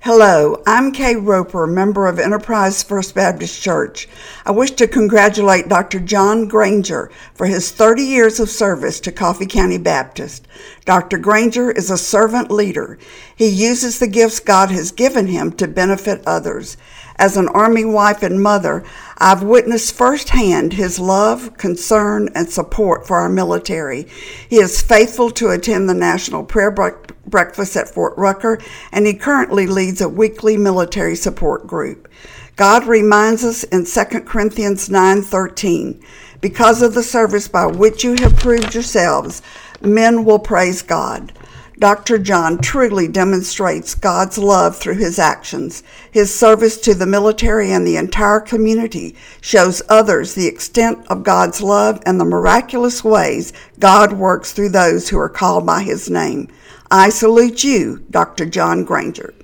Hello, I'm Kay Roper, member of Enterprise First Baptist Church. I wish to congratulate Dr. John Granger for his 30 years of service to Coffee County Baptist. Dr. Granger is a servant leader. He uses the gifts God has given him to benefit others. As an Army wife and mother, I've witnessed firsthand his love, concern, and support for our military. He is faithful to attend the National Prayer Breakfast at Fort Rucker, and he currently leads a weekly military support group. God reminds us in 2 Corinthians 9:13, because of the service by which you have proved yourselves, men will praise God. Dr. John truly demonstrates God's love through his actions. His service to the military and the entire community shows others the extent of God's love and the miraculous ways God works through those who are called by his name. I salute you, Dr. John Granger.